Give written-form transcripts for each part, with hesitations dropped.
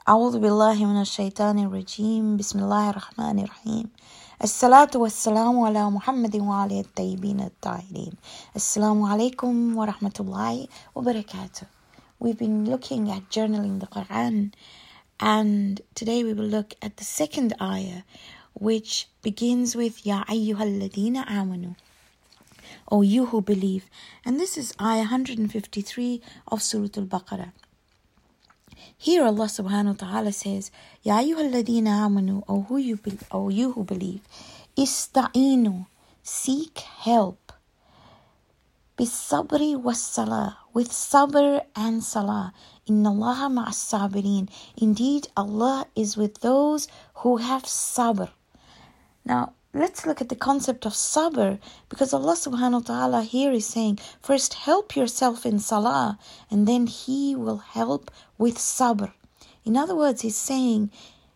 أعوذ بالله من الشيطان الرجيم بسم الله الرحمن الرحيم الصلاة والسلام على محمد وعلى الطيبين الطاهرين Assalamu alaikum wa rahmatullahi wa barakatuh. We've been looking at journaling the Quran, and today we will look at the second ayah, which begins with Ya ayyuhal ladina amanu, O you who believe. And this is ayah 153 of Surah Al-Baqarah. Here Allah subhanahu wa ta'ala says, Ya ayyuhal ladina amanu, O you who believe, ista'inu, seek help, bis-sabri was-salah, with sabr and salah. Inna Allaha ma'as sabirin. Indeed, Allah is with those who have sabr. Now, let's look at the concept of sabr, because Allah subhanahu wa ta'ala here is saying, first help yourself in salah, and then He will help with sabr. In other words, He's saying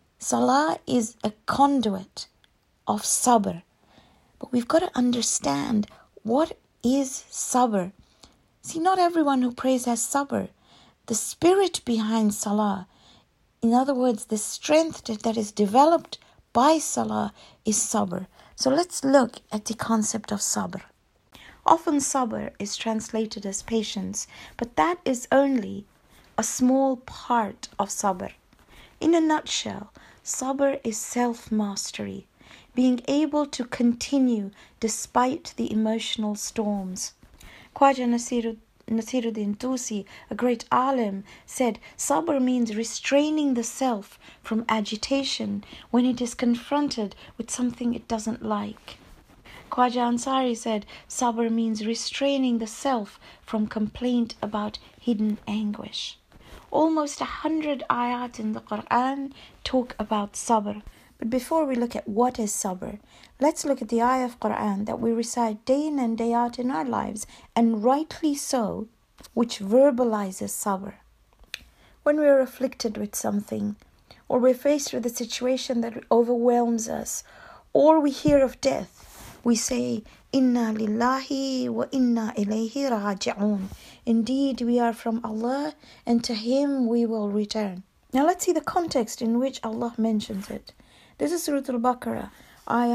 salah is a conduit of sabr. But we've got to understand, what is sabr? See, not everyone who prays has sabr. The spirit behind salah, in other words, the strength that is developed by salah, is sabr. So let's look at the concept of sabr. Often sabr is translated as patience, but that is only a small part of sabr. In a nutshell, sabr is self-mastery, being able to continue despite the emotional storms. Khwaja Nasiruddin Tusi, a great alim, said, sabr means restraining the self from agitation when it is confronted with something it doesn't like. Khwaja Ansari said, sabr means restraining the self from complaint about hidden anguish. Almost 100 ayat in the Quran talk about sabr. But before we look at what is sabr, let's look at the ayah of Quran that we recite day in and day out in our lives, and rightly so, which verbalizes sabr. When we are afflicted with something, or we're faced with a situation that overwhelms us, or we hear of death, we say, Inna lillahi wa inna ilayhi raji'un. Indeed, we are from Allah, and to Him we will return. Now let's see the context in which Allah mentions it. This is Surah Al-Baqarah, ayah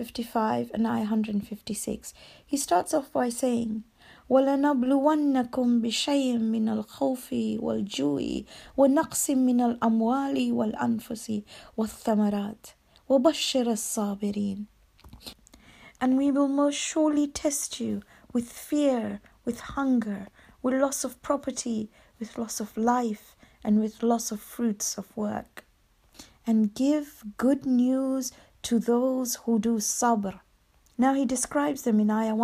155 and ayah 156. He starts off by saying, وَلَنَبْلُوَنَّكُمْ بِشَيْءٍ مِّنَ الْخَوْفِ وَالْجُوعِ وَنَقْصٍ مِّنَ الْأَمْوَالِ وَالْأَنفُسِ وَالثَّمَرَاتِ وَبَشِّرِ الصَّابِرِينَ. And we will most surely test you with fear, with hunger, with loss of property, with loss of life, and with loss of fruits of work. And give good news to those who do sabr. Now he describes them in ayah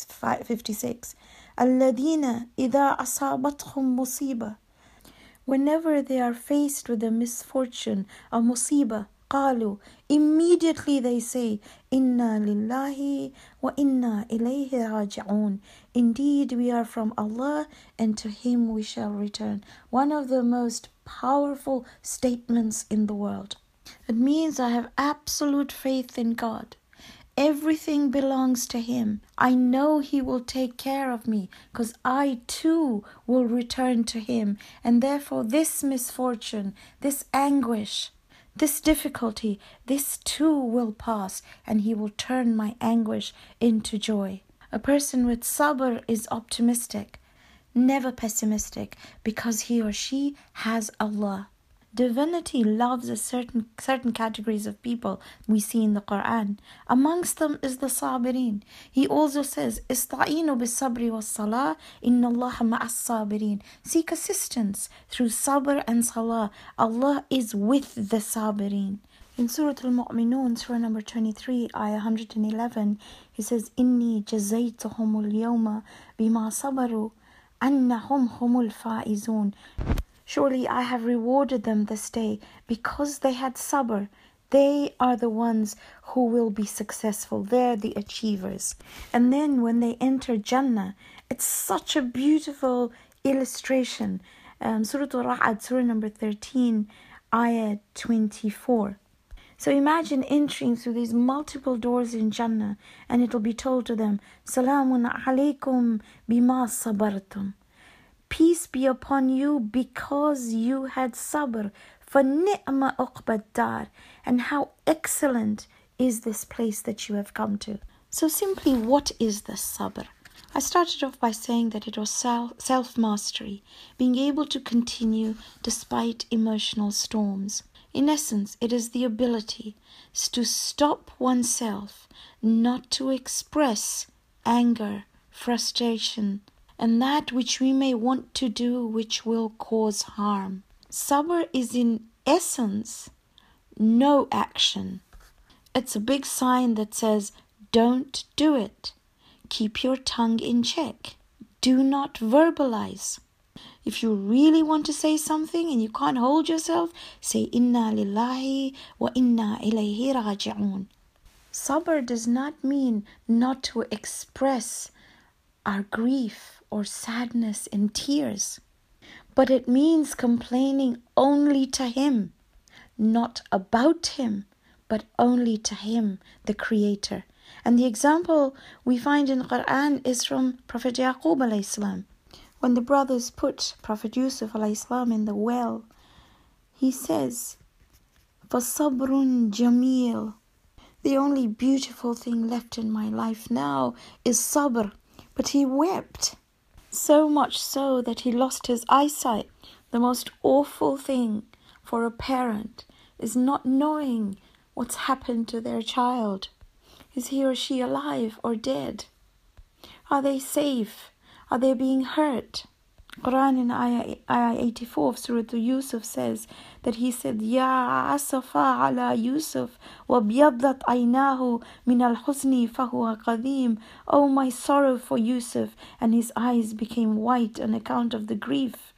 156. الَّذِينَ إِذَا أَصَابَتْهُمْ مُصِيبَةٌ. Whenever they are faced with a misfortune, a musibah, قالوا, immediately they say, Inna lillahi wa inna ilayhi raji'un. Indeed, we are from Allah, and to Him we shall return. One of the most powerful statements in the world. It means I have absolute faith in God. Everything belongs to Him. I know He will take care of me, because I too will return to Him. And therefore this misfortune, this anguish, this difficulty, this too will pass, and He will turn my anguish into joy. A person with sabr is optimistic, never pessimistic, because he or she has Allah. Divinity loves a certain categories of people we see in the Quran. Amongst them is the sabirin. He also says, Ista'inu bis-sabri was-salah, inna Allaha ma'as sabirin. Seek assistance through sabr and salah. Allah is with the sabirin. In Surah Al-Mu'minun, Surah number 23, ayah 111, He says, Inni jazaytuhumul yawma bima sabaru annahum humul faizun. Surely I have rewarded them this day because they had sabr. They are the ones who will be successful. They're the achievers. And then when they enter Jannah, it's such a beautiful illustration. Surah Al-Ra'd, Surah number 13, ayah 24. So imagine entering through these multiple doors in Jannah, and it'll be told to them, Salamun alaykum bima sabartum. Peace be upon you because you had sabr. فَنِعْمَ عُقْبَى الدَّارِ. And how excellent is this place that you have come to. So simply, what is the sabr? I started off by saying that it was self-mastery, being able to continue despite emotional storms. In essence, it is the ability to stop oneself, not to express anger, frustration, and that which we may want to do which will cause harm. Sabr is in essence no action. It's a big sign that says, don't do it. Keep your tongue in check. Do not verbalize. If you really want to say something and you can't hold yourself, say Inna lillahi wa inna ilayhi raji'un. Sabr does not mean not to express our grief or sadness in tears, but it means complaining only to Him, not about Him, but only to Him, the Creator. And the example we find in the Quran is from Prophet Yaqub alayhi salam. When the brothers put Prophet Yusuf alayhi salam in the well, he says, فَصَبْرٌ جَمِيلٌ. The only beautiful thing left in my life now is sabr. But he wept, so much so that he lost his eyesight. The most awful thing for a parent is not knowing what's happened to their child. Is he or she alive or dead? Are they safe? Are they being hurt? Quran in ayah 84 of Surah Yusuf says that he said, Ya asafa ala Yusuf wa biyaddat aynahu min al-husni fahuwa qadim. Oh, my sorrow for Yusuf, and his eyes became white on account of the grief.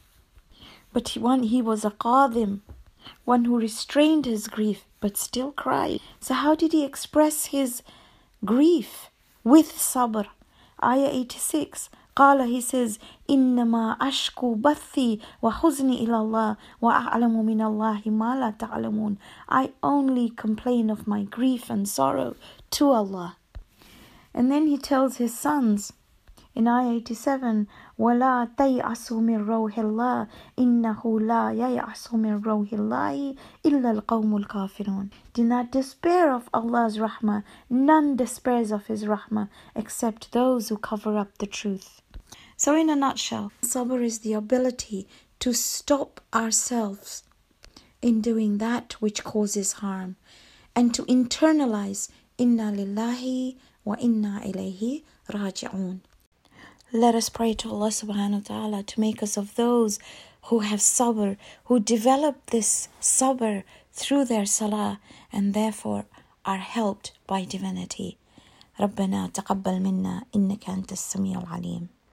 But he was a qadim, one who restrained his grief but still cried. So how did he express his grief? With sabr. Ayah 86. Qala, he says, إِنَّمَا أَشْكُو بَثِّي وَحُزْنِي إِلَى اللَّهِ وَأَعْلَمُ مِنَ اللَّهِ مَا لَا تَعْلَمُونَ. I only complain of my grief and sorrow to Allah. And then he tells his sons in ayah 87, وَلَا تَيْأَسُوا مِنْ رَوْحِ اللَّهِ إِنَّهُ لَا يَيْأَسُ مِنْ رَوْحِ اللَّهِ إِلَّا الْقَوْمُ الْكَافِرُونَ. Do not despair of Allah's rahmah. None despairs of His rahmah except those who cover up the truth. So in a nutshell, sabr is the ability to stop ourselves in doing that which causes harm and to internalize Inna lillahi wa inna ilayhi raji'un. Let us pray to Allah subhanahu wa ta'ala to make us of those who have sabr, who develop this sabr through their salah and therefore are helped by divinity. ربنا تقبل منا إنك أنت السميع العليم.